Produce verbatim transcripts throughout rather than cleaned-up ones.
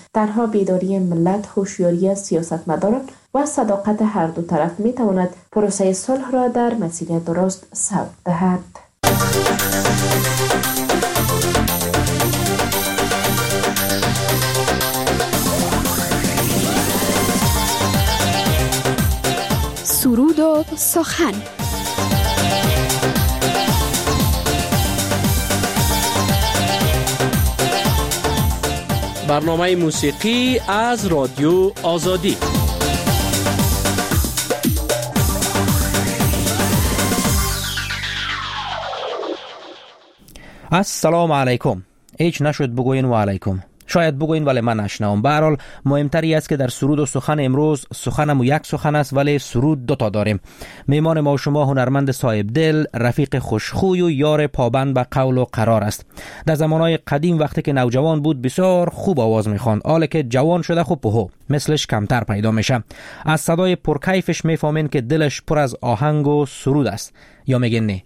تنها بیداری ملت، هوشیاری از سیاستمداران و صداقت هر دو طرف می تواند پروسه صلح را در مسیر درست ثبت دهد. سرود و سخن. برنامه موسیقی از رادیو آزادی. السلام علیکم. هیچ نشد بگوین و علیکم. شاید بگوین ولی من نشنوم. به هر حال مهمتری است که در سرود و سخن امروز سخنم و یک سخن است ولی سرود دو تا داریم. میمان ما و شما هنرمند صاحب دل، رفیق خوشخوی و یار پابند به قول و قرار است. در زمانهای قدیم وقتی که نوجوان بود بسیار خوب آواز میخواند، حالا که جوان شده خب پهو مثلش کمتر پیدا میشه. از صدای پرکیفش میفهمین که دلش پر از آهنگ و سرود است. یا میگن نه؟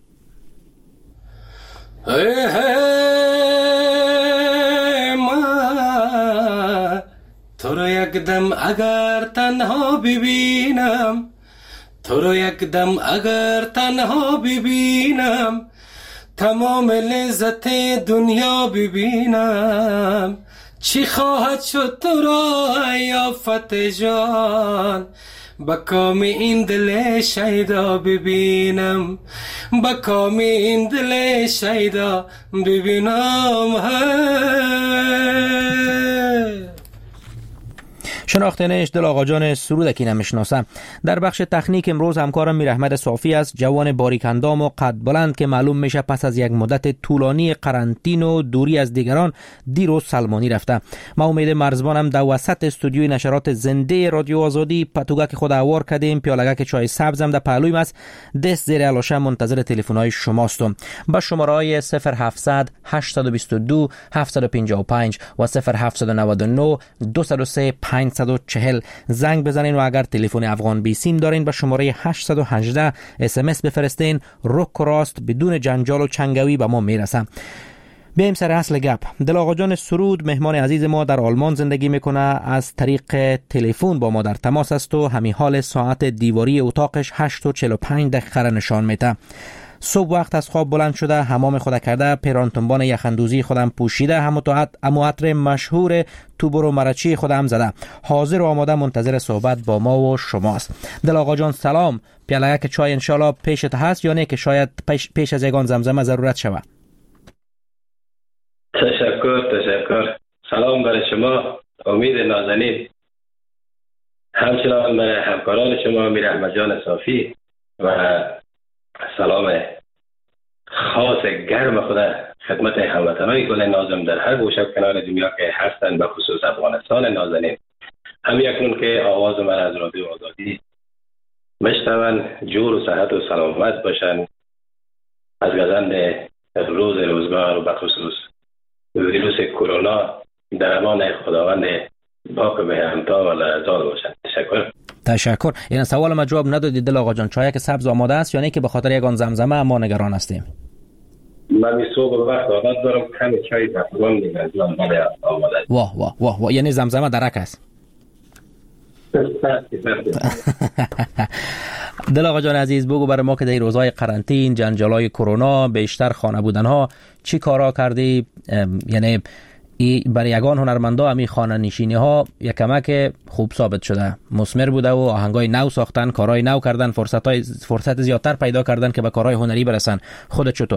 تو رو یک دم اگر تنها ببینم، تو رو یک دم اگر تنها ببینم، تمام لذت دنیا ببینم. چی خواهد شد تو را یافت جان، با کام این دل شیدا ببینم، با کام این دل شیدا ببینم. شناختنش دل آقا جان سرود کی نمیشناسم. در بخش تکنیک امروز همکارم میر احمد صافی است، جوان باریک اندام و قد بلند که معلوم میشه پس از یک مدت طولانی قرنطین و دوری از دیگران دیروز سلمانی رفته. ما امید مرزبانم در وسط استودیوی نشرات زنده رادیو آزادی پتوگک خود اوار کردیم، پیالگک چای سبزم در پهلویم است، دست زیر علاشه منتظر تلفن‌های شماستم. با شماره‌های صفر هفتصد هشتصد و بیست و دو هفتصد و پنجاه و پنج و صفر هفتصد و نود و نه دویست و سه پانصد و چهل زنگ بزنین و اگر تلفن افغان بی سیم دارین به شماره هشتصد و هجده اس ام اس بفرستین. رک و راست بدون جنجال و چنگوی به ما میرسه. بیایم سر اصل گپ. دل آقا جان سرود مهمان عزیز ما در آلمان زندگی میکنه، از طریق تلفن با ما در تماس است و همین حال ساعت دیواری اتاقش هشت و چهل و پنج دقیقه نشان میده. صبح وقت از خواب بلند شده، حمام خود کرده، پیرانتنبان یخندوزی خودم پوشیده، همو عطر مشهور توبر و مرچی خودم زده، حاضر و آماده منتظر صحبت با ما و شماست. دل آقا جان سلام. پیاله یک چای انشالله پیشت هست یا نه که شاید پیش, پیش از یگان زمزمه ضرورت شود؟ تشکر تشکر. سلام برای شما امید نازنین، همچنان برای همکاران شما میر احمد جان صافی و سلام خاص گرم خدا خدمت هموطنان گل نازم در هر گوشه و کنار دنیا که هستند، به خصوص افغانستان نازنین. هم یکنون که آواز من از رادیو آزادی مشتون جور و صحت و سلامت باشن از گزند روز روزگار و به خصوص ویروس کرونا در امان خداوند پاک و همتا و لرزان باشن. تشکر. تشکر. این سوال ما جواب ندادی دل آقا جان، چای که سبز آماده است یا نه که به خاطر یگان زمزمه ما نگران هستیم؟ من می صبح وقت عادت دارم کمی چای تقریبا میگذارم برای آماده. واه واه واه واه، یعنی زمزمه درک است. دل آقا جان عزیز بگو برای ما که در روزهای قرنطین، جنجالای کرونا، بیشتر خانه بودنها چی کارا کردی؟ یعنی برای یگان هنرمندا همی خانه نشینی ها یک کمک خوب ثابت شده، مثمر بوده و آهنگای نو ساختن، کارهای نو کردن، فرصت های فرصت زیادتر پیدا کردن که به کارهای هنری برسن. خودت چطور؟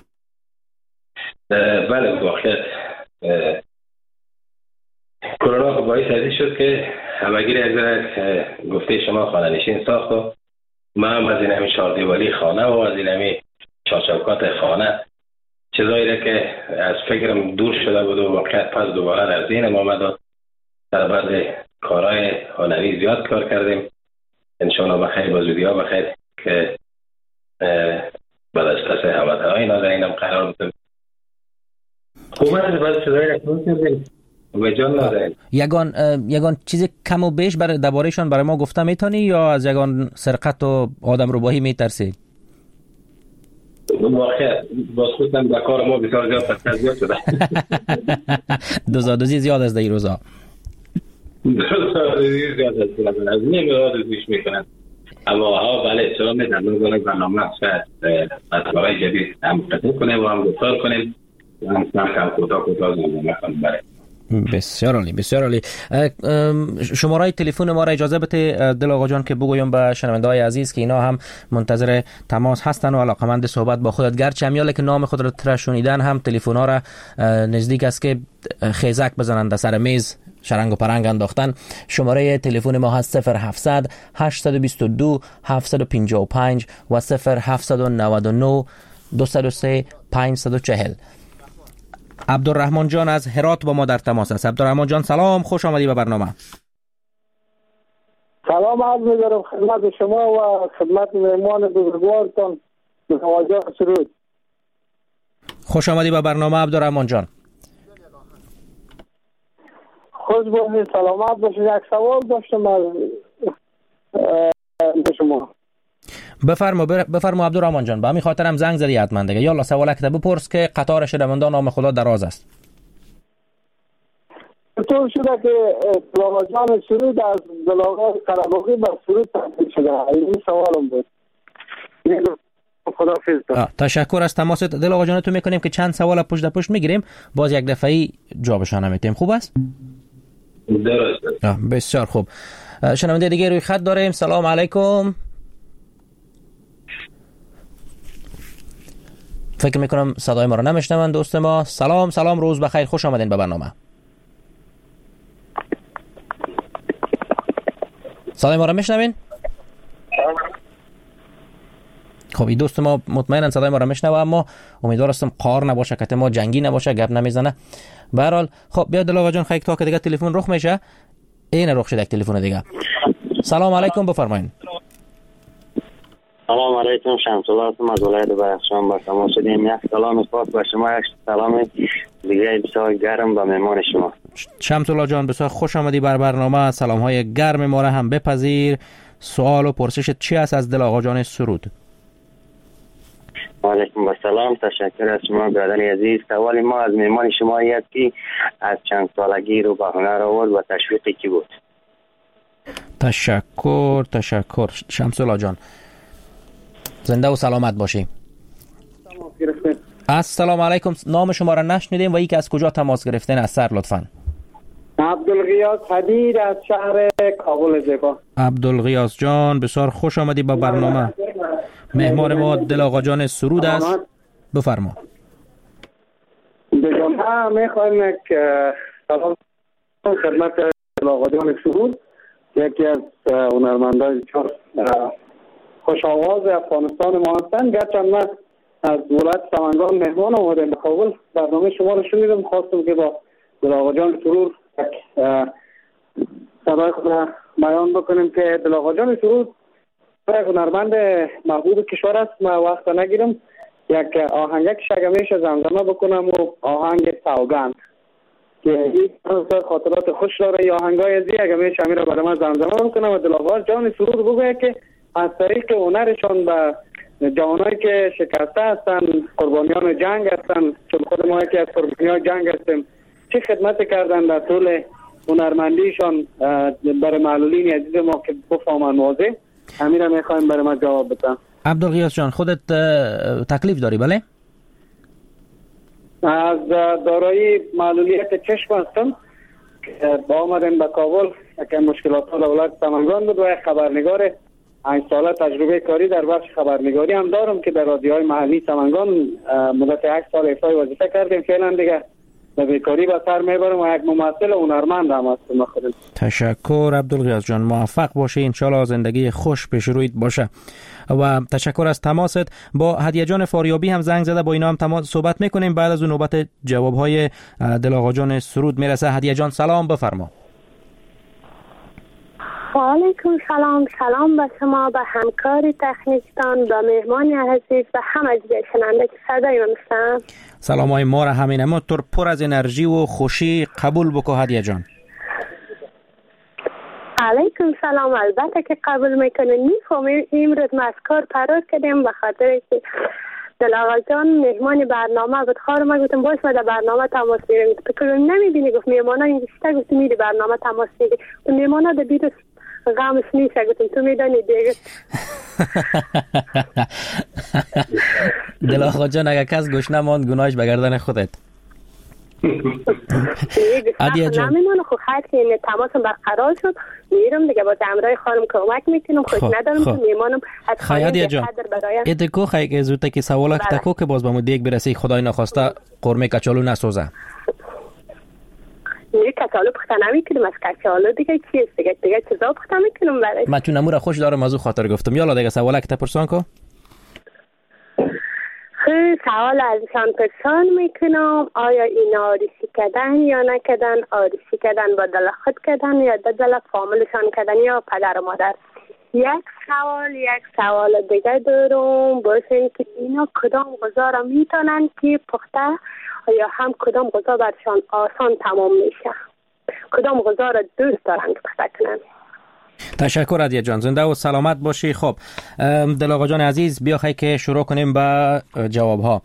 بله واقعیت کرونا باعث ازی شد که همگیر یک ذره گفته شما خانه نشین ساخت و من هم از این همی چهاردیواری خانه و از این همی چارچوکات خانه چیزایی را که از فکرم دور شده بود و واقعیت پس دوباره در ذهنم آمد و در بعض کارهای هنری زیاد کار کردیم. انشاءالله بخیر با زودی ها بخیر که بعد از پس هموطنهای نازنینم قرار بودم. خوب هست بعد چیزایی را کنون کردیم و جان نازنین. یگان یگان چیز کم و بیش برای دربارهشان برای ما گفته میتونی یا از یگان سرقت و آدم روباهی میترسی؟ واقعا باز خودم به کار ما بسیار زیاد پس زیاد شده. دوزادوزی زیاد از در این روزا. زیاد از نمیاد گوش میکنن. اما ها بله چرا میدن نمیدونم برنامه هست مطلبای جدید هم قطع کنیم و هم گفتار کنیم و هم سمت کوتاه کوتاه زنده کنیم. بله بسیار عالی بسیار عالی. شماره تلفن ما را اجازه بده دل آقا جان که بگویم به شنونده های عزیز که اینا هم منتظر تماس هستن و علاقمند صحبت با خودت، گرچه همیاله که نام خود را ترشونیدن هم تلفن ها را نزدیک است که خیزک بزنند سر میز شرنگ و پرنگ انداختن. شماره تلفن ما هست صفر هفتصد هشتصد و بیست و دو هفتصد و پنجاه و پنج و صفر هفتصد و نود و نه دویست و سه پانصد و چهل. عبدالرحمن جان از هرات با ما در تماس است. عبدالرحمن جان سلام، خوش آمدی به برنامه. سلام عرض می‌کنم خدمت شما و خدمت مهمان بزرگوارتان متوجه سرود. خوش آمدی به برنامه عبدالرحمن جان. خوش باشید، سلامت باشید. یک سوال داشتم از شما. بفرما بفرما عبدالرحمن جان، به همین خاطرم زنگ زدی حتما دیگه. یالا سوالک ده بپرس که قطار شنوندگان نام خدا دراز است. طور شده که دلاغجان سرود از دلاغای قرباقی به سرود تبدیل شده. این سوالم بود. خداحافظ. تشکر از تماست دل آقا جان تو میکنیم که چند سوال پشت در پشت میگیریم، باز یک دفعه‌ای جوابشان میتیم. خوب است؟ درسته. بسیار خوب. شنونده دیگه روی خط داریم. سلام علیکم. فکر میکنم صدای ما رو نمیشنون دوست ما. سلام سلام، روز بخیر، خوش آمدین به برنامه. صدای ما رو میشنوین؟ خب این دوست ما مطمئنن صدای ما رو میشنوه، اما امیدوار هستم قار نباشه، که ما جنگی نباشه، گپ نمیزنه. به هر حال خب بیا دل آقا جان خیلی تا که دیگه تلفن رخ میشه. این رخ شد یک تلفن دیگه. سلام علیکم، بفرمایید. سلام علیکم، شمس الله هستم از ولایت بدخشان. با شما شدیم. یک سلام خاص به شما، یک سلام دیگه بسیار گرم به مهمان شما. شمس الله جان بسیار خوش آمدی بر برنامه. سلام های گرم ما را هم بپذیر. سوال و پرسشت چی است از دل آقا جان سرود؟ علیکم و سلام، تشکر از شما برادر عزیز. سوال ما از مهمان شما است که از چند سالگی رو به هنر آورد و تشویقی کی بود؟ تشکر تشکر شمس الله جان، زنده و سلامت باشی. السلام علیکم، نام شما را نشنیدیم و ای که از کجا تماس گرفتین از سر لطفاً؟ عبدالغیاث حدید از شهر کابل زیبا. عبدالغیاث جان بسیار خوش آمدی با برنامه. مهمان ما دل آقا جان سرود است. بفرما. به جمعه میخوایم که سلام خدمت دل آقا جان سرود، یکی از هنرمندان چهار خوش آواز افغانستان ما هستند. گرچه من از ولایت سمنگان مهمان آمدم به کابل، برنامه شما رو شنیدم، خواستم که با دل آقا جان سرود صدای خود را بیان بکنیم که دل آقا جان سرود یک هنرمند محبوب کشور است. من وقت نگیرم، یک آهنگک شگمیش زمزمه بکنم و آهنگ سوگند که یک خاطرات خوش داره. یا آهنگای ازی اگه میشه امیر برای من زمزمه بکنم و دل آقا جان سرود بگویه که از طریق هنرشان به جوانایی که شکسته هستن، قربانیان جنگ هستن، چون خود ما یکی از قربانیان جنگ هستیم، چه خدمت کردن در طول هنرمندیشان برای معلولین عزیز ما که بفهمن واضح. همین رو میخوایم برای ما جواب بدن. عبدالغیاث جان خودت تکلیف داری بله؟ از دارایی معلولیت چشم هستم که با آمدن به کابل که مشکلات ها دولت سمنگان بود و خبرنگار پنج ساله تجربه کاری در بخش خبرنگاری هم دارم که در رادیوهای محلی سمنگان مدت یک سال ایفای وظیفه کردیم. فعلا دیگه به بیکاری به سر میبرم و یک ممثل هنرمند هم هستم خودم. تشکر عبدالغیاث جان، موفق باشی، انشالله زندگی خوش پیش رویت باشه و تشکر از تماست. با هدیه جان فاریابی هم زنگ زده، با اینا هم تماس صحبت میکنیم. بعد از اون نوبت جوابهای دل آقا جان سرود میرسه. هدیه جان سلام، بفرما. و علیکم سلام، سلام به شما، به همکار تکنیکتان، به مهمان عزیز و همه دیگه شنونده که صدای من میشنن. سلام های ما را همین اما طور پر از انرژی و خوشی قبول بکو هدیه جان. علیکم سلام، البته که قبول میکنه. نیفهم امروز ما از کار فرار کردیم به خاطر که دلاغا جان مهمان برنامه بود. خواهر ما گفتم باش ما در برنامه تماس میگیریم. فکر نمیبینی گفت میهمانا اینجا گفت میری برنامه تماس میگیری. تو میهمانا در بیرون غمش نیست. گفتم تو میدانی دیگه. دلاغا جان اگر کس گوش نماند گناهش به گردن خودت. عادیه جان نمیمونه. خب هر که این تماسم برقرار شد میرم دیگه با امرای خانم کمک میکنم. خود ندارم تو میمانم از خانم قدر برایم ادکو خیلی که زودتا که سوالات تکو که باز با مو دیگ برسی خدای نخواسته قرمه کچالو نسوزه. نه کچالو پخته نمیکنم. از کچالو دیگه چیست دیگه دیگه چیزا پخته میکنم برای من چون امور خوش دارم از او خاطر گفتم. یالا دیگه سوالا که تپرسان کو سوال ازشان پرسان میکنم آیا این آریسی کردن یا نکردن، آریسی کردن با دل خود کردن یا دل فامیلشان کردن یا پدر و مادر. یک سوال یک سوال دیگه دارم باشین که اینا کدام غذا را میتونن که پخته یا هم کدام غذا برشان آسان تمام میشه، کدام غذا را دوست دارن که پخته کنن. تشکر عادیه جان، زنده و سلامت باشی. خب دلاغا جان عزیز بیا خیلی که شروع کنیم به جواب ها.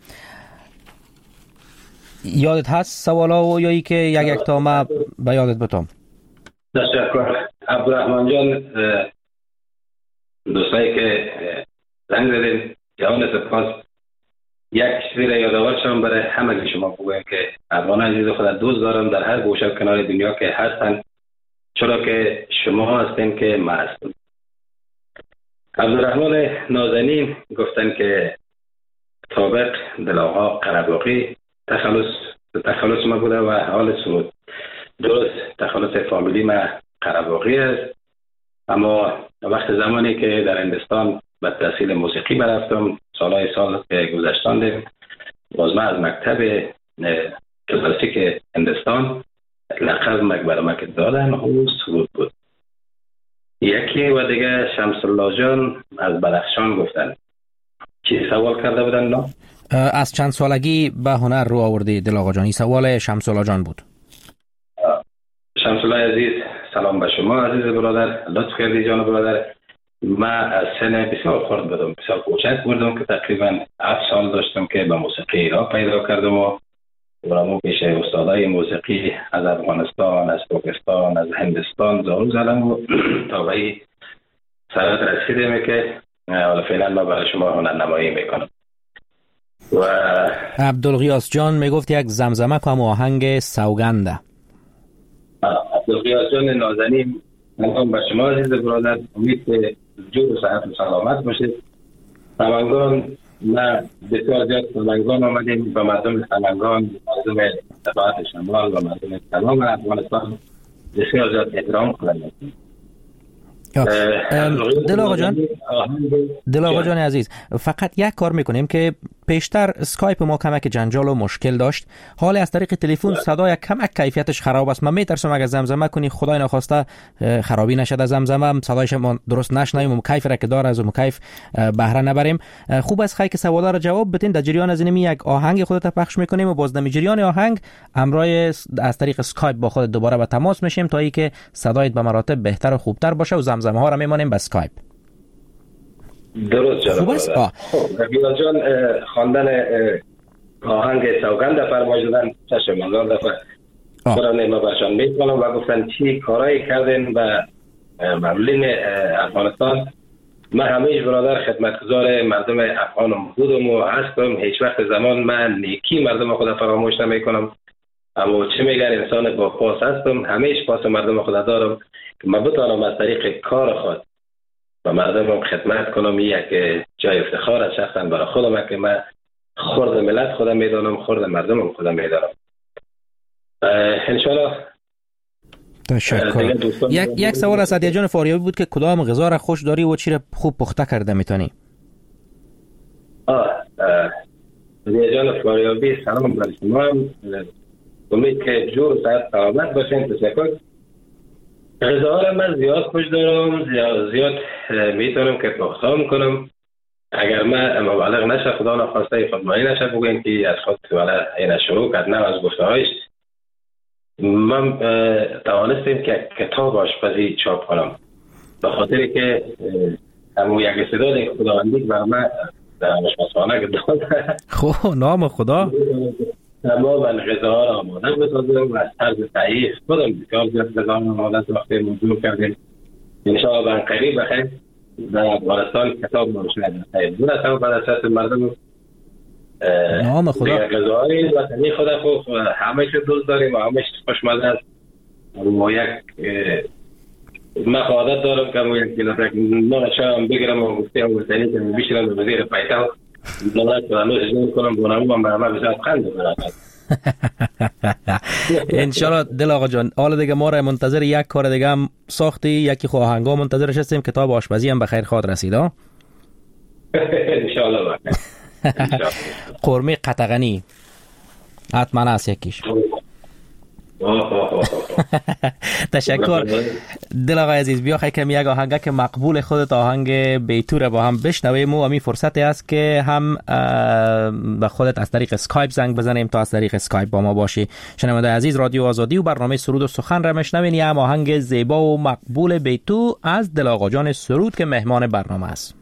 یادت هست سوالا و یا ای که یک یک تا ما به یادت بتم؟ تشکر عبدالرحمن جان. دوستایی که زنگ زدین جوان سپاس. یک چیزی را یادآورشم برای همه شما بگویم که افغان عزیز خود دوست دارم در هر گوشه و کنار دنیا که هستن، چرا که شما هستین که ما هستم. عبدالرحمن نازنین گفتن که طابق دلاغا قرباقی تخلص تخلص ما بوده و حال سرود. درست تخلص فامیلی ما قرباقی است، اما وقت زمانی که در هندستان به تحصیل موسیقی برفتم سالهای سال که گذشتاندیم، باز من از مکتب کلاسیک هندستان لقب مکبرمه که دادن او سرود بود. یکی و دیگه شمس الله جان از بدخشان گفتن. چی سوال کرده بودن؟ نه از چند سالگی به هنر رو آوردی دلاغا جان؟ این سوال شمس الله جان بود. شمس الله عزیز سلام به شما عزیز برادر، لطف کردی جان برادر. من از سن بسیار خرد بودم، بسیار کوچک بودم که تقریبا هفت سال داشتم که به موسیقی را پیدا کردم و برامو پیش استادای موسیقی از افغانستان، از پاکستان، از هندستان زارو زدم و تا به سرعت رسیدم که حالا فعلا من برای شما هنرنمایی میکنم. و عبدالغیاس جان میگفت یک زمزمه که هم آهنگ سوگنده. عبدالغیاس جان نازنین سلام به شما عزیز برادر، امید که جور و صحت و سلامت باشید. سمنگان ما بسیار زیاد سمنگان آمدیم و مردم سمنگان، مردم دفاعت شمال و مردم تمام افغانستان بسیار زیاد احترام کنند. دلاغا جان دلاغا جان عزیز فقط یک کار میکنیم که پیشتر اسکایپ ما کمک جنجال و مشکل داشت، حالا از طریق تلفن صدای کمک کیفیتش خراب است. من میترسم اگر زمزمه کنی خدای نخواسته خرابی نشد از زمزمه، صدایش ما درست نشنویم و کیف را که داره از کیف بهره نبریم. خوب است خیلی که سوالا را جواب بدین. در جریان از اینمی یک آهنگ خودت پخش میکنیم و باز در جریان آهنگ امرای از طریق اسکایپ با خودت دوباره به تماس میشیم تا اینکه صدایت به مراتب بهتر و خوبتر باشه و زمزمه ها را میمانیم به اسکایپ. درست جناب برادر. خب رفیق جان خواندن آهنگ سوگند فرمایش دادن چشم هزار دفعه قرآن ما برشان میکنم و گفتن چی کارایی کردن و مملین افغانستان. من همیشه برادر خدمتگزار مردم افغانم بودم و هستم. هیچ وقت زمان من نیکی مردم خدا فراموش نمیکنم، اما چه میگن انسان با پاس هستم، همیشه پاس مردم خدا دارم که من بتانم از طریق کار خود و مردم خدمت کنم. یک جای افتخار از شخصا برای خودم که من خرد ملت خودم میدانم، خرد مردمم خودم میدانم. انشالله. تشکر. یک یک سوال از عادیه جان فاریابی بود که کدام غذا را خوش داری و چی را خوب پخته کرده میتونی؟ آه عادیه جان فاریابی سلام بر شما. امید که جور صحت سلامت باشین. تشکر. غذاها را من زیاد خوش دارم، زیاد زیاد میتونم که پخته کنم. اگر من مبالغ نشه خدا نخواسته خودمانی نشه بگویم که از خود والا این شروع کرد نه از گفته هایش من توانستیم که کتاب آشپزی چاپ کنم به خاطر که همون یک استعداد خداوندی برای من در آشپزخانه که داد. خب نام خدا. تمام غذاها را آماده بسازم و از طرز صحیح خودم بسیار زیاد غذا آماده وقتی موضوع کردیم. انشاءالله به قریب بخیر در افغانستان کتاب منشور شود. دو تا بعد از مردم نام خدا. غذاهای وطنی خدا خو همه چیز دوست داریم و همه چیز خوشمزه است. و یک من عادت دارم که من یک کیلو نان شام بگیرم و گفتم وطنی که بشینم به وزیر پایتخت دولت رو نوش کنم بونم و همه بسیار خنده برات. انشالله دل آقا جان. حالا دیگه ما را منتظر یک کار دیگه هم ساختی، یکی خو آهنگا منتظرش هستیم، کتاب آشپزی هم بخیر خواد رسید ها. انشالله بخیر. قرمه قطغنی حتما است یکیش. تشکر دل آقای عزیز. بیا خیلی کمی یک آهنگ که مقبول خودت، آهنگ بیتو را با هم بشنویم و همین فرصتی است که هم به خودت از طریق اسکایپ زنگ بزنیم تا از طریق اسکایپ با ما باشی. شنونده عزیز، رادیو آزادی و برنامه سرود و سخن را میشنوین. یه هم آهنگ زیبا و مقبول بیتو از دل آقا جان سرود که مهمان برنامه است.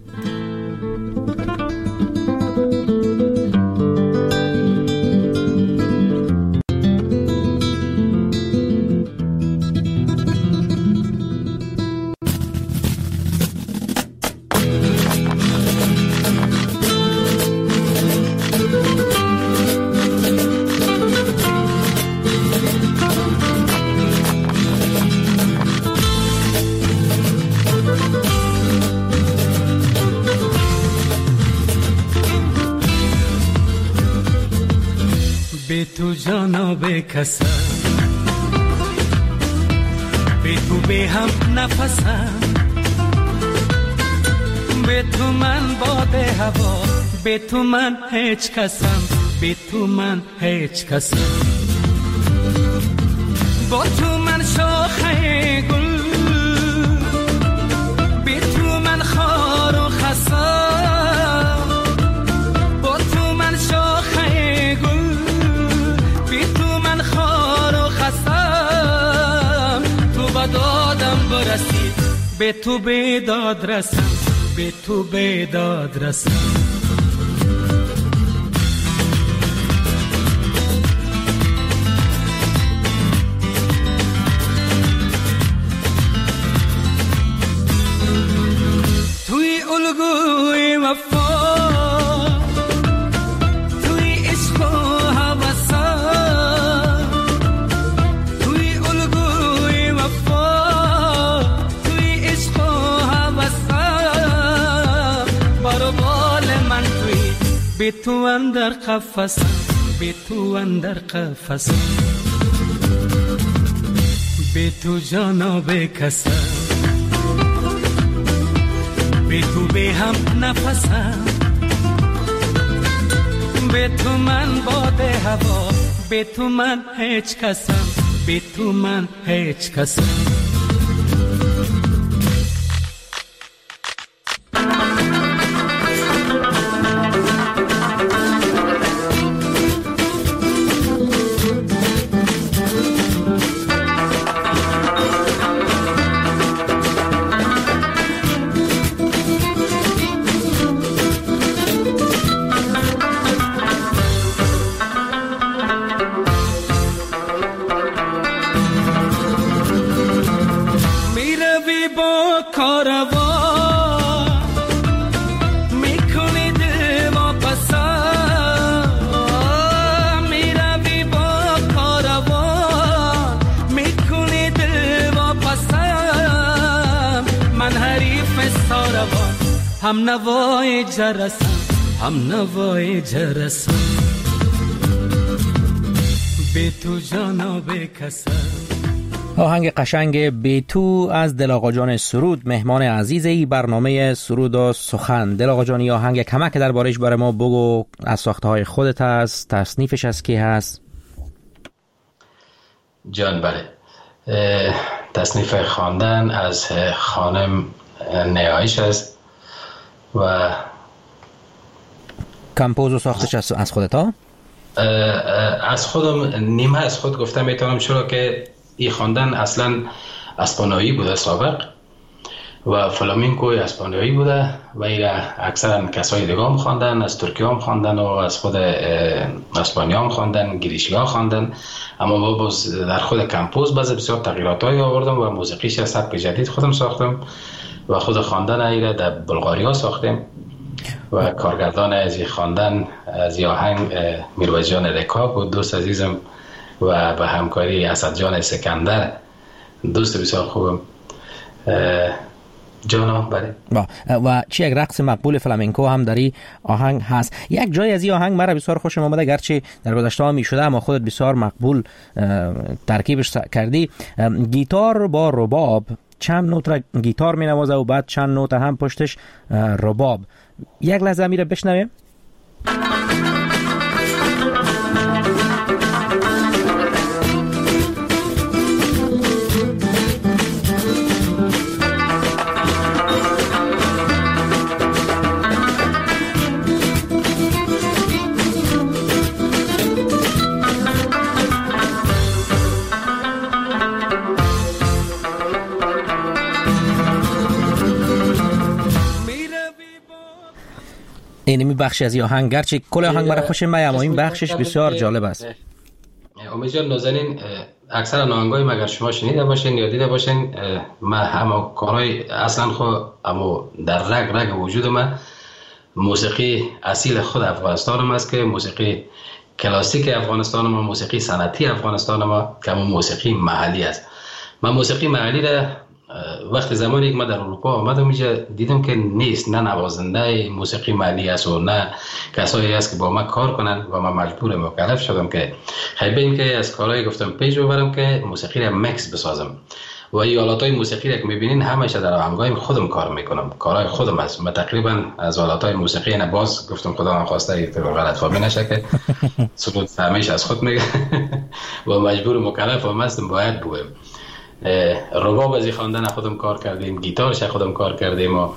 به تو جانا به کسم، به تو به هم نفسم، به تو من باد هوا، به تو من هیچ کسم، به تو من هیچ کسم، با تو من شاخه گل، به تو من خار و خسم، با تو من شاخه گل، دادم برسی، به تو به داد رسم، به تو به داد رسم. توی الگوی وفا، توی عشق و هوسا، به تو اندر قفسم، به تو اندر قفسم، به تو جانا بکسم، به تو به هم نفسم، به تو من باد هوا، به تو من هیچ کسم، به تو من هیچ کسم. هم نوای جرسم، هم نوای جرسم، به تو جانا بکسم. آهنگ قشنگ بیتو از دل آقا جان سرود، مهمان عزیز ای برنامه سرود و سخن. دل آقا جان، آهنگ کمک دربارش برای ما بگو، از ساخته های خودت هست، تصنیفش از کی هست؟ جان بله، تصنیف خواندن از خانم نیایش است و کمپوز و ساختش از از خودت ها؟ از خودم نیمه از خود گفتم میتونم، چرا که این خواندن اصلا اسپانیایی بوده سابق و فلامینکو اسپانیایی بوده و ایره اکثرا کسای دیگه هم خواندن، از ترکیه هم خواندن و از خود اسپانیا هم خواندن، گریشی ها خواندن. اما ما باز در خود کمپوز باز بسیار تغییرات هایی آوردم و موسیقیش از سبک جدید خودم ساختم و خود خواندن ایره در بلغاریا ساختیم و کارگردان از این خواندن از این آهنگ میرویس جان رکاب بود، دوست عزیزم، و به همکاری اسد جان سکندر، دوست بسیار خوبم. جانم بله. و چی یک رقص مقبول فلامنکو هم در این آهنگ هست. یک جای از این آهنگ مرا بسیار خوشم آمده، گرچه در گذشته ها می شده اما خودت بسیار مقبول ترکیبش کردی. گیتار با رباب، چند نوت را گیتار می نوازه و بعد چند نوت هم پشتش رباب. یک لحظه میره بشنویم. اینمی بخشی از این آهنگ، گرچه کل آهنگ مرا خوش میاد اما این بخشش بسیار جالب است. امید جان نازنین، اکثر آهنگای مگر شما شنیده باشین یا دیده باشین، ما همه کارهای اصلا خود اما در رگ رگ وجود ما موسیقی اصیل خود افغانستان ما است که موسیقی کلاسیک افغانستان ما، موسیقی سنتی افغانستان ما که موسیقی محلی است. من موسیقی محلی را وقت زمانی که ما در اروپا آمدم اینجا دیدم که نیست، نه نوازنده موسیقی محلی است و نه کسایی است که با ما کار کنن و من مجبور مکلف شدم که خیلی که از کارهای گفتم پیش ببرم که موسیقی را مکس بسازم و این آلاتای موسیقی را که میبینین همش در آهنگای خودم کار میکنم، کارهای خودم است. من تقریبا از آلاتای موسیقی نه باز گفتم خدا من خواسته که غلط فهمی نشه که سرود فهمیش از خود میگه و مجبور مکلف هم هستم باید بگویم. رباب از خواندن خودم کار کردیم، گیتارش خودم کار کردیم و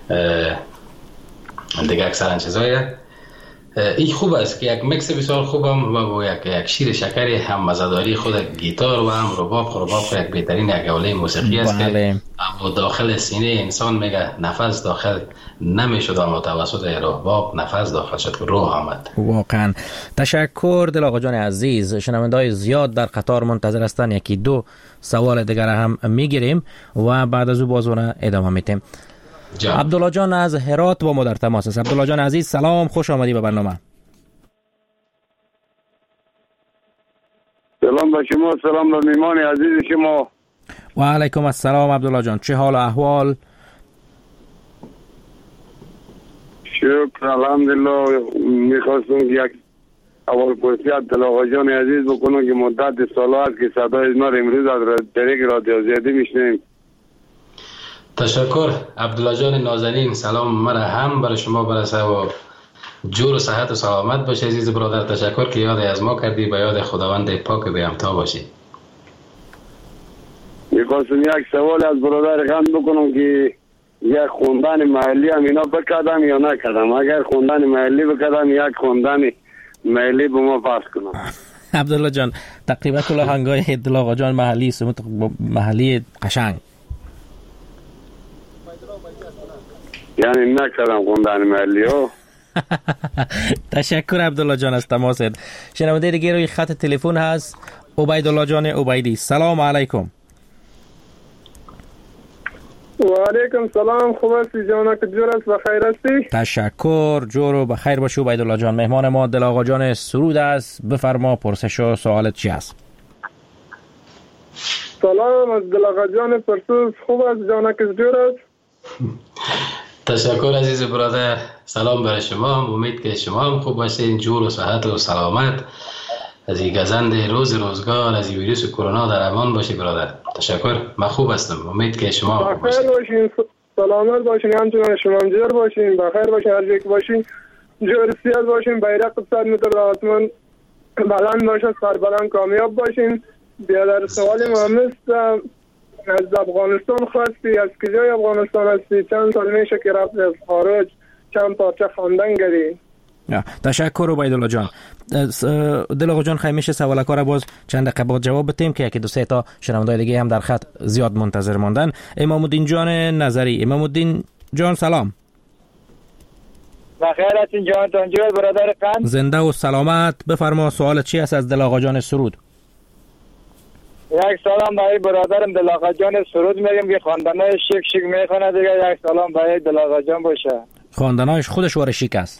دیگه اکثرا چیزایی. این خوب است که یک مکس بسیار خوبم و یک یک شیر شکری هم مزه‌داری خود گیتار و هم رباب رباب که یک بهترین یک حوله موسیقی است که اما داخل سینه انسان میگه نفس داخل نمیشد اما توسط رباب نفس داخل شد که روح آمد. واقعا تشکر دل آقا جان عزیز. شنونده‌های زیاد در قطار منتظر هستند، یکی دو سوال دیگر هم میگیریم و بعد از او باز اون ادامه میدیم. عبدالله جان از هرات با ما در تماس است. عبدالله جان عزیز سلام، خوش آمدی به برنامه. سلام به شما، سلام به میمان عزیز شما. و علیکم السلام عبدالله جان، چه حال و احوال؟ شکر الحمدلله. میخواستم که یک اول پرسی عبدالله آقا جان عزیز بکنم که مدت سالا است که صدای ما امروز از طریق رادیو زیادی میشنیم. تشکر عبدالله جان نازنین، سلام مرا هم برای شما برسه و جور و صحت و سلامت باشه عزیز برادر. تشکر که یاد از ما کردی، به یاد خداوند پاک بی همتا باشی. میخواستم یک سوال از برادر خند بکنم که یک خوندن محلی هم اینا بکردم یا نکردم. اگر خوندن محلی بکردم یک خوندن محلی به ما پس کنم. عبدالله جان تقریبا کل آهنگای عبدالله آقا جان محلی است، محلی قشنگ. یعنی نکردم خوندن محلی ها. تشکر عبدالله جان از تماست. شنونده دیگه روی خط تلفن هست عبیدالله جان عبیدی. سلام علیکم. و علیکم سلام، خوب هستی جانا که جور است بخیر هستی؟ تشکر، جور و بخیر باشی عبیدالله جان. مهمان ما دل آقا جان سرود است، بفرما پرسش و سوالت چی است؟ سلام از دل آقا جان پرسوز، خوب است جانا که جور است؟ تشکر عزیز برادر، سلام برای شما هم، امید که شما هم خوب باشین، جور و صحت و سلامت از این گزند روز روزگار از این ویروس کرونا در امان باشی برادر. تشکر، من خوب هستم، امید که شما خوب باشین. بخیر باشین، سلامت باشین، همچنان شما هم جور باشین، بخیر باشین، هر جایی که باشین جور سیاد باشین، بیرق صد متر در آسمان بلند باشه، سر بلند کامیاب باشین. بیادر سوال مهم است، از افغانستان خواستی، از کجای افغانستان هستی؟ چند سال میشه که رفت از خارج؟ چند پارچه خواندن کردی؟ تشکر عبیدالله جان. دل جان خیلی میشه سوال کار باز چند دقیقه بعد جواب بدیم که یکی دو سه تا شنوندای دیگه هم در خط زیاد منتظر ماندن. امام الدین جان نظری. امام الدین جان سلام. بخیر هستین جان تانجور برادر قند. زنده و سلامت. بفرما سوال چی است از دل آقا جان سرود؟ یک سلام برای برادرم دل آقا جان سرود میگم که خواندنای شیک شیک میخونه دیگه. یک سلام برای دل آقا جان باشه. خواندنایش خودش واره شیک است.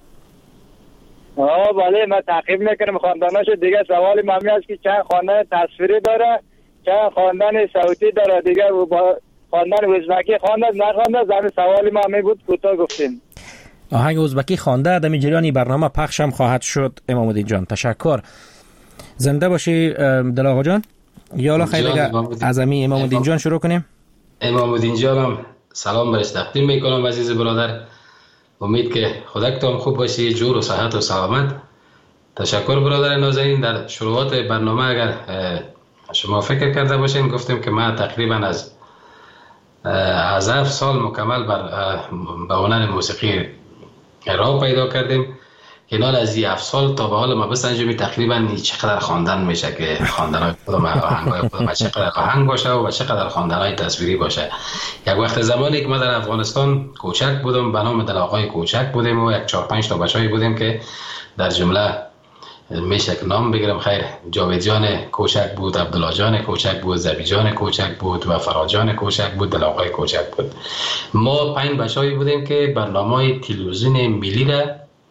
آه بله من تعقیب میکنم خواندناش. دیگه سوال مهمی است که چند خواندن تصویری داره چند خواندن صوتی داره. دیگه با خواندن ازبکی خوانده نخوانده زمین سوال مهمی بود کوتاه گفتیم. آهنگ ازبکی خوانده در جریانی برنامه پخش هم خواهد شد. امام الدین جان تشکر. زنده باشی دل آقا جان. یالا خیلی دیگه از امی امام الدین جان شروع کنیم. امام الدین جانم سلام برش تقدیم میکنم عزیز برادر. امید که خودتون خوب باشی، جور و صحت و سلامت. تشکر برادر نازنین. در شروعات برنامه اگر شما فکر کرده باشین گفتیم که من تقریبا از از هفت سال مکمل بر به هنر موسیقی راه پیدا کردیم. کنار از این هفت سال تا به حال ما بسنجیم تقریبا چقدر خواندن میشه که خواندن‌های خودم آهنگ‌های خودم چقدر آهنگ باشه و چقدر خواندن‌های تصویری باشه. یک وقت زمانی که ما در افغانستان کوچک بودم به نام دل آقای کوچک بودیم و یک چهار پنج تا بچه‌ای بودیم که در جمله میشه که نام بگیرم خیر جاوید جان کوچک بود، عبدالله جان کوچک بود، زبی جان کوچک بود و فراد جان کوچک بود، دل آقای کوچک بود. ما پنج بچه‌ای بودیم که برنامه‌های تلویزیون ملی را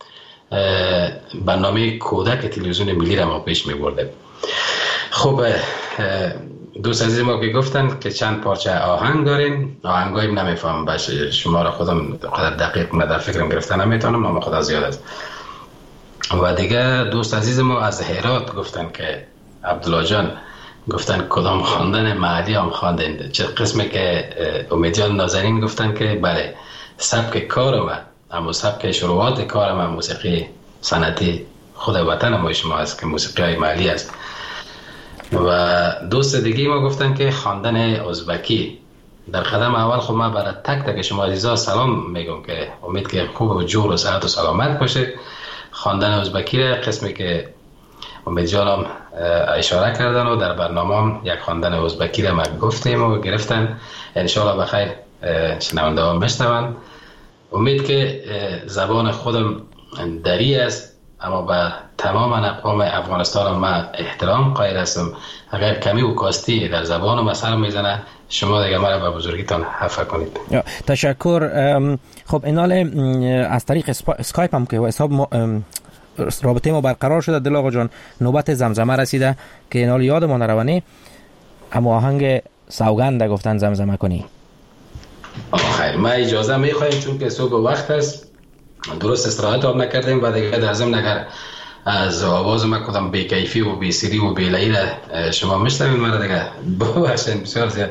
برنامه کودک تلویزیون ملی را ما پیش می بردیم. خب دوست عزیز ما که گفتن که چند پارچه آهنگ داریم، آهنگایی نمیفهم باشه شما را خودم قدر دقیق من در فکرم گرفتن نمیتونم اما خدا زیاد است. و دیگه دوست عزیز ما از هرات گفتن که عبدالله جان گفتن کدام خواندن معدی هم خواندن. چه قسمی که امیدیان نازنین گفتن که بله سبک کار ما اما سبک شروعات کار ما موسیقی سنتی خود وطن ما شما است که موسیقی های محلی است. و دوست دیگه ما گفتن که خواندن ازبکی. در قدم اول خب ما برای تک تک شما عزیزا سلام میگم که امید که خوب و جور و صحت و سلامت باشه. خواندن ازبکی را قسمی که امید جانم اشاره کردن و در برنامه یک خواندن ازبکی را ما گفتیم و گرفتن. انشاءالله بخیر شنونده ها بشنون. امید که زبان خودم دری است اما به تمام اقوام افغانستان ما احترام قائل هستم. اگر کمی و کاستی در زبان ما سر میزنه شما دیگه مرا به بزرگیتان عفو کنید. تشکر. خب اینال از طریق اسکایپ هم که حساب رابطه ما برقرار شده. دل آقا جان نوبت زمزمه رسیده که اینال یادمون روانی اما آهنگ سوگند گفتن زمزمه کنی. خیر ما اجازه میخوایم چون که صبح وقت است درست استراحت هم نکردیم و دیگه در ضمن اگر از آواز ما کدام بی‌کیفی و بی‌سری و بی‌لایی را شما میشنوید مرا دیگه ببخشید بسیار زیاد.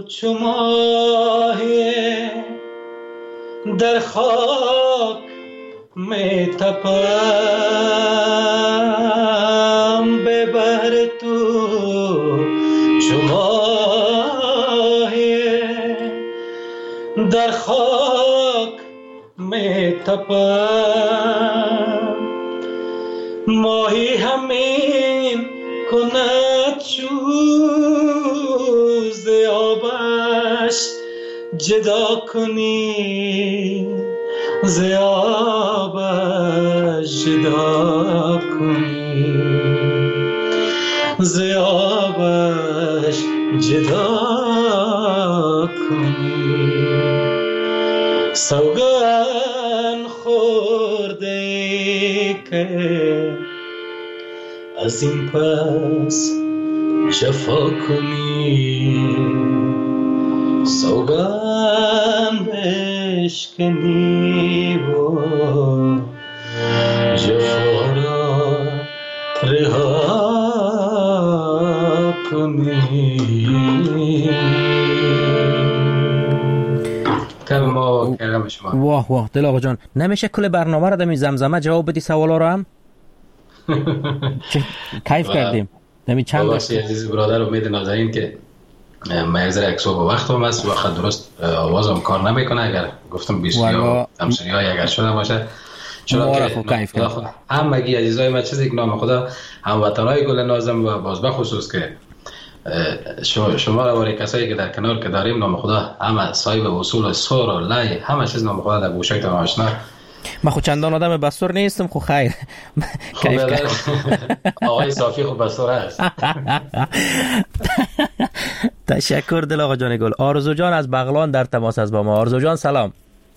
چو ماهی در خاک می تپم، ببر تو چو ماهی در خاک می تپم. ماهی همین کند چوز آبش جدا کنی، ز آبش جدا کنی، ز آبش جدا کنی. سوگن خورده که از این پس جفا کنی، سوگن بشکنی و جفا را رها کنی. واه واه دل آقا جان، نمیشه کل برنامه را دمی زمزمه جواب بدی سوالا را هم؟ کیف کردیم دمی چند باشی عزیز برادر. امید نازنین که من یک ذره یک صبح وقت هم است، وقت درست آوازم کار نمیکنه. اگر گفتم بیستی ها تمثیلی های اگر شده باشه، چرا که همگی عزیزای من چیزی که نام خدا هموطنای گل نازم و باز بخصوص که شما را واری کسایی که در کنار که داریم نام خدا همه صاحب اصول سور و لای همه چیز نام خدا در گوشک تمام آشنا. من خود چندان آدم بستور نیستم، خو خیر آقای صافی خود بستور هست. تشکر دل آقا جان گل. آرزو جان از بغلان در تماس است با ما. آرزو جان سلام.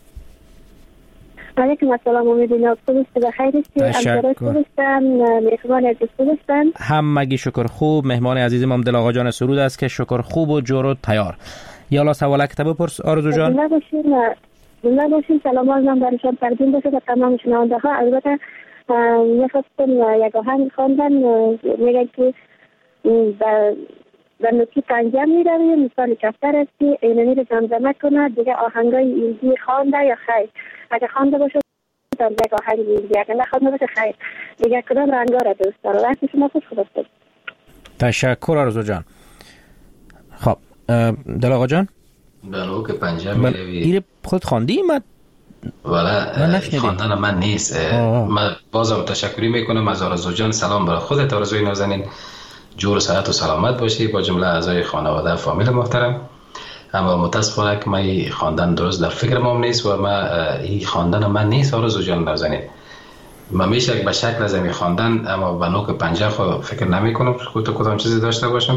علیکم السلام. امیدوارم خوب است، بخیر هستی. امسال خوب هستم، مهمان عزیز خوب هستن. همگی شکر خوب. مهمان عزیزم هم دل آقا جان سرود است که شکر خوب و جور و تیار. یالا سوال کتاب بپرس آرزو جان. زنده باشین، زنده باشین. سلام عرضم برشان تقدیم باشه به تمام شنونده ها. البته می‌خواستم یک آهنگ خواندن، میگه که در در نوکی پنجم میروی مثال کفتر هستی، اینمی رو زمزمه کنه دیگه. آهنگای ایلدی خوانده یا خیر؟ اگه خوانده باشه در یک آهنگ ایلدی، اگه نخوانده باشه خیر دیگه. کدام رنگا را دوست داره؟ وقت شما خوش خود است. تشکر آرزو جان. خب دل آقا جان در نوک پنجم میروی ایره خود خواندی؟ من والا خواندن من نیست. من بازم تشکری میکنم از آرزو جان. سلام برای خودت آرزوی نازنین، جور صحت و سلامت باشی با جمله اعضای خانواده فامیل محترم. اما متاسفانه که من خواندن درست در فکر ما نیست و من این خواندن من نیست آرزو جان نازنین. من میشه به شکل از این خواندن، اما به نوک پنجه خود فکر نمی کنم که کدام چیزی داشته باشم.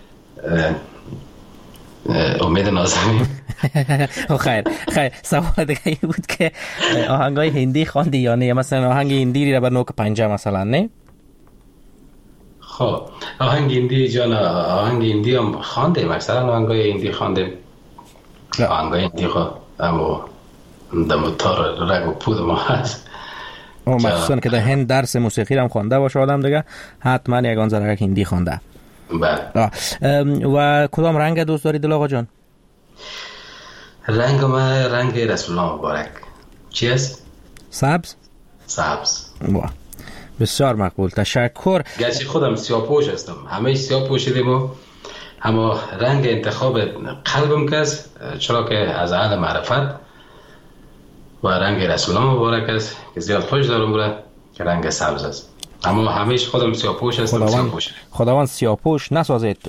امید نازنین. خیر خیر. سوال دیگه ای بود که آهنگای هندی خواندی یا نه؟ مثلا آهنگ هندی را به نوک پنجه مثلا نه؟ خب آهنگ هندی جان، آهنگ هندی هم خواندیم، مثلا آهنگای هندی خواندیم. آهنگای هندی خب اما دموتار رگ و پود ما هست. اما مخصوصا که در هند درس موسیقی هم خوانده باشه آدم دیگه، حتما یگان ذره هندی خوانده. بله. و کدام رنگ دوست داری دل آقا جان؟ رنگ ما رنگ رسول الله مبارک. چی است؟ سبز؟ سبز. واه بسیار مقبول. تشکر. گرچه خودم سیاه‌پوش هستم، همه سیاه پوشیدیم و اما رنگ انتخاب قلبم کس چرا که از اهل معرفت و رنگ رسول الله مبارک است که زیاد خوش دارم برای که رنگ سبز است. اما همیشه خودم سیاه‌پوش هستم. خداوند سیاه‌پوش خداوند سیاه‌پوش نسازید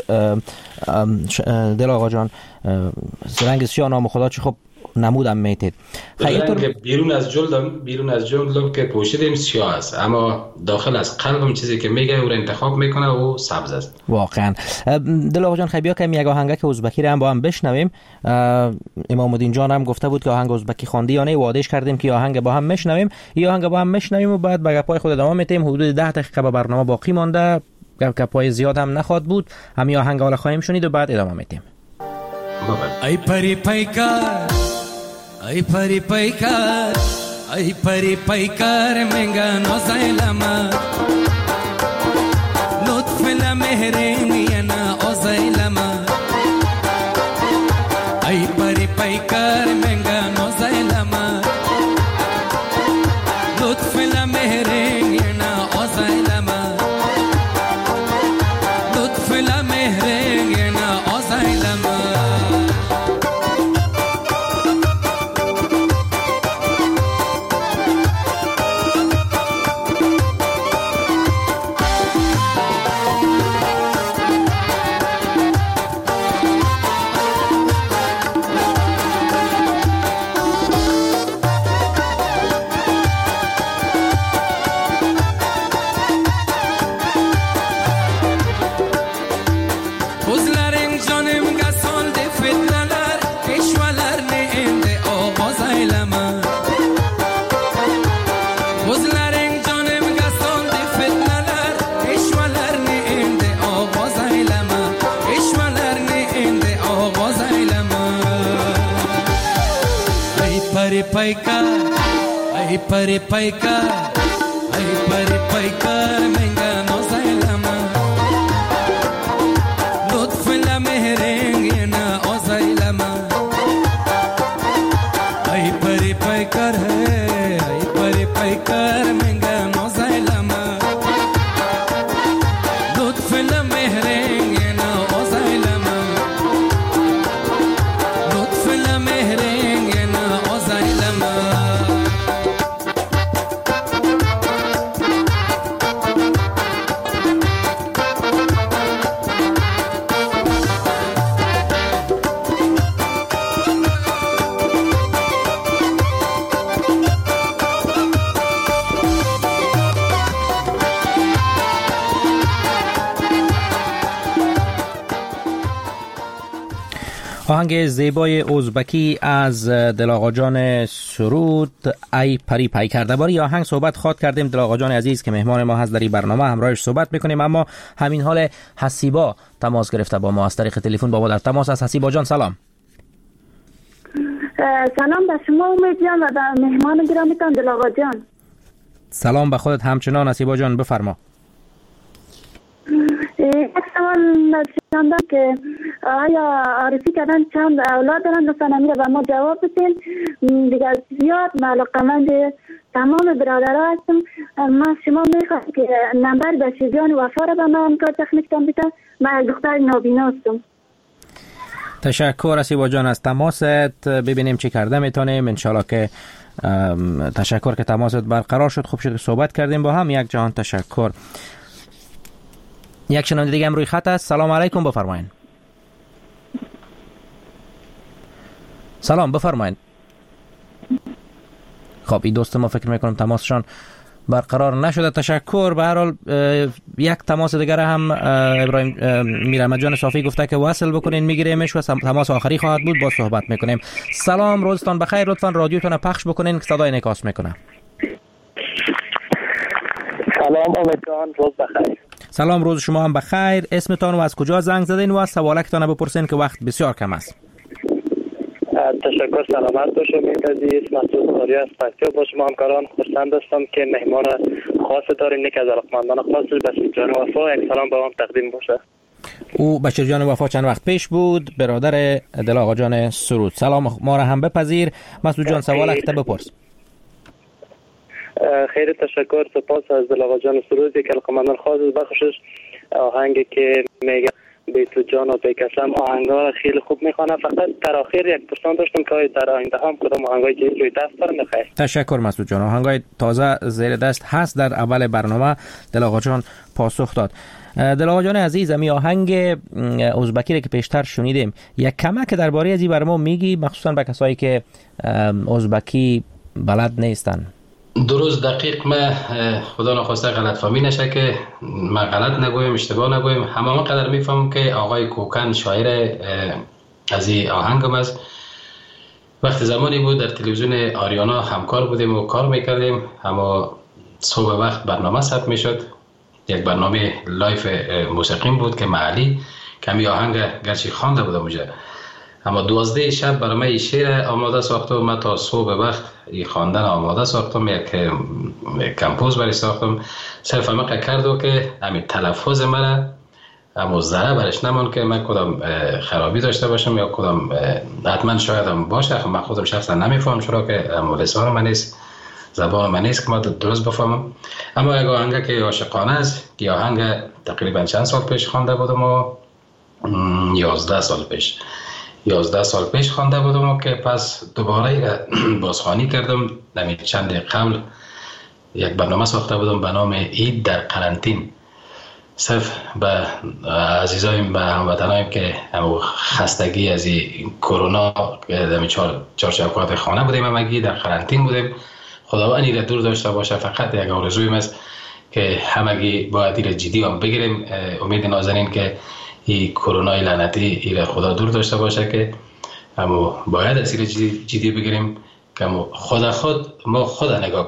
دل آقا جان. رنگ سیاه نام خدا چه خب نمودم میتید. رنگ بیرون از جلدم بیرون از جلدم که پوشیدیم سیاه است، اما داخل از قلبم چیزی که میگه او رو انتخاب میکنه و سبز است. واقعا دل آقا جان خیلی بیا که یک آهنگ ازبکی رو هم با هم بشنویم. امام الدین جان هم گفته بود که آهنگ ازبکی خواندی یا نه، وعدهش کردیم که آهنگ با هم میشنویم. این آهنگ با هم میشنویم و بعد به گپای خود ادامه میدیم. حدود ده دقیقه به برنامه باقی مانده، گپای زیاد هم نخواد بود. همین آهنگ حالا خواهیم شنید و بعد ادامه میدیم. ای پری پیکار ای پری پیکار ای پری پیکار منگا نوزایلما لطف لمهرینی انا اوزایلما پری پیکر ای پری پیکر ای پری پیکر منگا نازایلما لطف لمهرنگ نا آزایلما ای پری پیکر ای پری پیکر منگا نازایلما لطف لمهرنگ نا آزایلما لطف لمهرنگ نا آزایلما آهنگ زیبای ازبکی از دل آقا جان سرود ای پری پیکر. درباره آهنگ صحبت خواد کردیم. دل آقا جان عزیز که مهمان ما هست در این برنامه همراهش صحبت میکنیم، اما همین حال حسیبا تماس گرفته با ما از طریق تلفن. با ما در تماس از حسیبا جان. سلام. سلام به شما امید جان و به مهمان گرامیتان دل آقا جان. سلام به خودت همچنان حسیبا جان، بفرما. یک سوال داشتم که آیا عارفی کردن چند اولاد دارن؟ لطفاً امیر به ما جواب بدین. دیگه زیاد علاقه‌مند تمام برادرها هستم. من شما میخوام که نمبر بشیر جان وفا را به من کار تخنیکتان بیده. من دختر نابینا هستم. تشکر حسیبا جان از تماست. ببینیم چی کرده میتونیم. انشالله که تشکر که تماست برقرار شد. خوب شد که صحبت کردیم با هم. یک جهان تشکر. یک شنونده دیگه هم روی خط است. سلام علیکم، بفرمایید. سلام، بفرمایید. خب این دوست ما فکر میکنم تماسشان برقرار نشده. تشکر. به هر حال یک تماس دیگر هم ابراهیم میرحمد جان صافی گفته که وصل بکنین، میگیریمش و تماس آخری خواهد بود، با صحبت میکنیم. سلام، روزتان بخیر. لطفا رادیوتون پخش بکنین که صدای انعکاس میکنه. سلام امید جان، روز بخیر. سلام، روز شما هم بخیر. اسمتان و از کجا زنگ زدین و سوالکتان بپرسین که وقت بسیار کم است. تشکر، سلامت باشید عزیز. مسعود نوری از پکتیا با شما همکاران خرسند هستم که مهمان خاص داریم. یک از علاقمندان خاص بشیر جان وفا. یک سلام به هم تقدیم باشه. او بشیر جان وفا چند وقت پیش بود، برادر دل آقا جان سرود. سلام ما را هم بپذیر. مسعود جان سوالکت بپرس. خیلی تشکر، سپاس از دل آقا جان سرود. یک علاقمندان خاص بخشش آهنگی که میگه بی تو جان و بی قسم آهنگا خیلی خوب میخوانه. فقط در آخر یک پرسان داشتم که در آینده هم کدام آهنگای جدید روی دست دارن؟ بخیر. تشکر مسعود جان. آهنگای تازه زیر دست هست. در اول برنامه دل آقا جان پاسخ داد. دل آقا جان عزیز، می آهنگ ازبکی که پیشتر شنیدیم، یک کمک درباره از این برنامه میگی، مخصوصا به کسایی که ازبکی بلد نیستن؟ درست دقیق. من خدا نخواسته غلط فهمی نشه که من غلط نگویم، اشتباه نگویم. همه من قدر میفهمم که آقای کوکن شاعر از این آهنگم است. وقت زمانی بود در تلویزیون آریانا همکار بودیم و کار میکردیم. اما صبح وقت برنامه ثبت میشد، یک برنامه لایف موسیقیم بود که محلی کمی آهنگ گرچه خوانده بودم اونجا، اما دوازده شب برای من شعر آماده ساختم. من تا صبح وقت این خواندن آماده ساختم، یک کمپوز برای ساختم. صرف همه کرد و که همین تلفظ من اما ذره برش نمان که من کدام خرابی داشته باشم یا کدام حتما شاید هم باشه. من خودم شخصا نمیفهم، چرا که لسان من نیست، زبان من نیست که ما درست بفهمم. اما یک آهنگ که عاشقانه است، که آهنگ تقریبا چند سال پیش خوانده بودم و یازده سال پیش یازده سال پیش خوانده بودم و که پس دوباره بازخوانی کردم. نمی چند قبل یک برنامه ساخته بودم به نام عید در قرنطین. صرف به عزیزایم، به هموطنایم که همو خستگی از این کرونا در چهار چوکات خانه بودیم، همگی در قرنطین بودیم. خداوند این را دور داشته باشه. فقط یک آرزویم است که همگی باید این را جدی هم بگیریم. امید نازنین که این کرونای لعنتی این خدا دور داشته باشه، که اما باید از این جدی بگیریم که خدا خود ما خدا نگاه کنیم.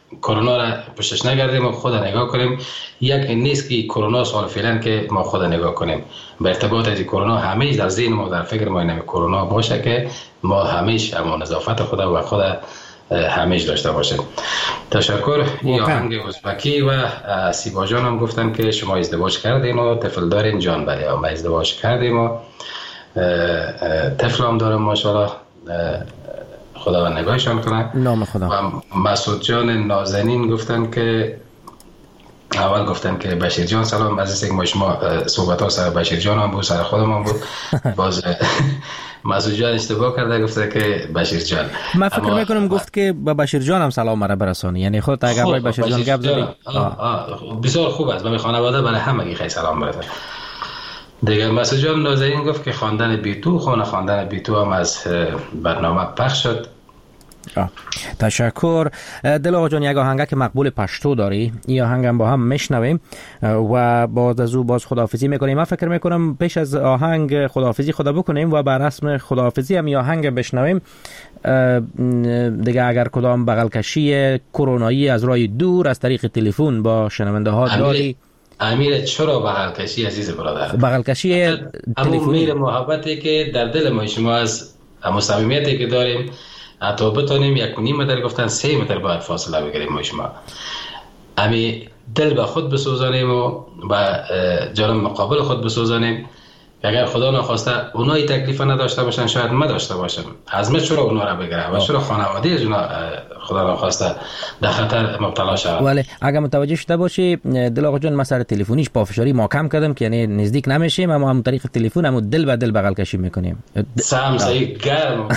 کرونا را پشتش نگردیم و خود نگاه کنیم. یک نیست که کرونا سال فعلا که ما خود نگاه کنیم. به ارتباط از کرونا همیشه در ذهن ما در فکر ما اینه کرونا باشه که ما همیشه اما نظافت خود و خود همیشه داشته باشیم. تشکر. این آهنگ ازبکی و سیبا جان هم گفتن که شما ازدواج کردین و طفل دارین. جان بله ما ازدواج کردیم و طفل هم دارم ماشاءالله، خدا نگاهشان کنه. نام خدا. و مسعود جان نازنین گفتن که اول گفتن که بشیر جان سلام، از اینکه ما شما صحبت ها سر بشیر جان هم بود سر خودم هم بود. باز مسعود جان اشتباه کرده گفته که بشیر جان. من فکر میکنم گفت که با بشیر جان هم سلام مرا برسانی، یعنی خود اگر با بشیر جان گپ زدی بسیار خوب است. به خانواده برای همگی خیلی سلام برسه. دیگه مسعود جان نازنین گفت که خواندن بیتو خانه خواندن بیتو هم از برنامه پخش شد. آه. تشکر. دل آقا جان یک آهنگه که مقبول پشتو داری، این آهنگم با هم میشنویم و باز از او باز خداحافظی میکنیم. من فکر میکنم پیش از آهنگ خداحافظی خدا بکنیم و بر رسم خداحافظی هم این آهنگ بشنویم. دیگه اگر کدام بغل کشی کرونایی از راه دور از طریق تلفن با شنونده ها داری. امیر چرا بغل کشی عزیز برادر؟ بغل کشی تلفنی میر محبتی که در دل ما شما از صمیمیتی که داریم حتی بتونیم یک و نیم متر گفتن سه متر باید فاصله بگیریم ما شما. امی دل به خود بسوزانیم و به جانب مقابل خود بسوزانیم. اگر خدا نخواسته اونایی تکلیف نداشته باشن شاید ما داشته باشم. از من چرا اونا را بگیره و چرا خانواده از اونا خدا نخواسته در خطر مبتلا شود. ولی اگر متوجه شده باشی دل آقا جان، ما سر تلفنیش پافشاری ما کم کردم که یعنی نزدیک نمیشیم، اما هم طریق تلفن هم دل به دل بغل کشی میکنیم. سم صحیح گرم.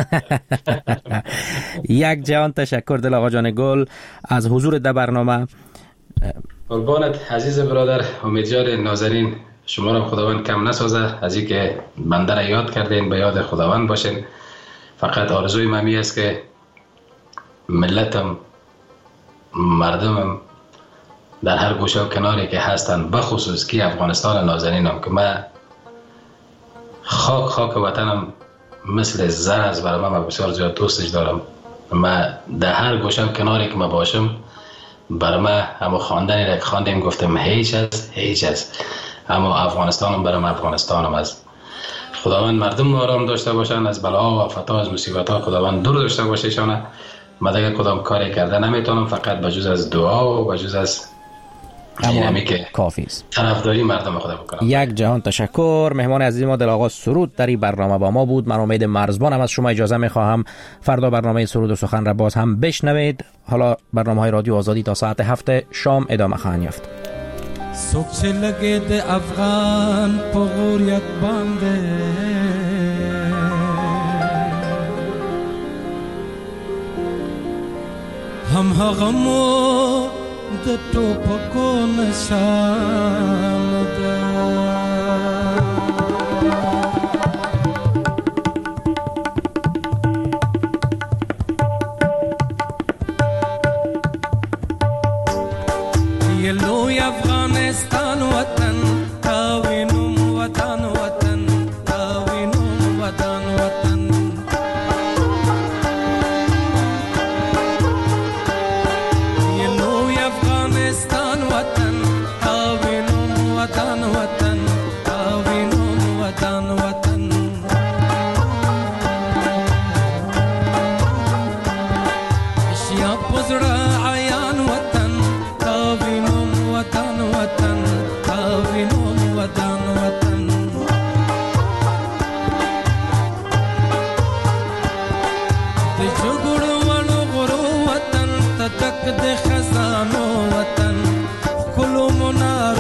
یک جهان تشکر دل آقا جان گل از حضور در برنامه. قربانت عزیز برادر. امیدوار نازنین شما را خداوند کم نسازه از اینکه بنده را یاد کردین، به یاد خداوند باشین. فقط آرزوی من می است که ملتم مردمم در هر گوشه و کناری که هستن، بخصوص که افغانستان نازنینم که من خاک خاک وطنم مثل زر از برای من بسیار زیاد دوستش دارم. من در هر گوشه و کناری که من باشم برای من همه خواندنی را که خواندیم گفتم هیچ است هیچ است، اما افغانستانم برام افغانستانم است. خداوند مردم آرام داشته باشن، از بلا و آفات از مصیبت ها خداوند دور داشته باشه شانه. من دیگه کدام کاری کرده نمیتونم، فقط بجز از دعا و بجز از همین که کافی است طرفداری مردم خدا بکنم. یک جهان تشکر. مهمان عزیز ما دل آقا سرود در این برنامه با ما بود. من امید مرزبانم. از شما اجازه میخواهم فردا برنامه سرود و سخن را باز هم بشنوید. حالا برنامه های رادیو آزادی تا ساعت هفت شام ادامه خواهد یافت. سوچ لگے دے افغان پغوریت باندے ہم غمو د ټوپکو نشان ده یہ لوی افغانستان وطن تاوینم وطن وطن تاوینم وطن وطن یہ لوی افغانستان وطن تاوینم وطن وطن تاوینم وطن وطن اشیا پزړه عیان وطن تاوینم وطن وطن تاوینم وطن وطن د جګړو ونو غرو وطن تدک د خزانو وطن کلو منا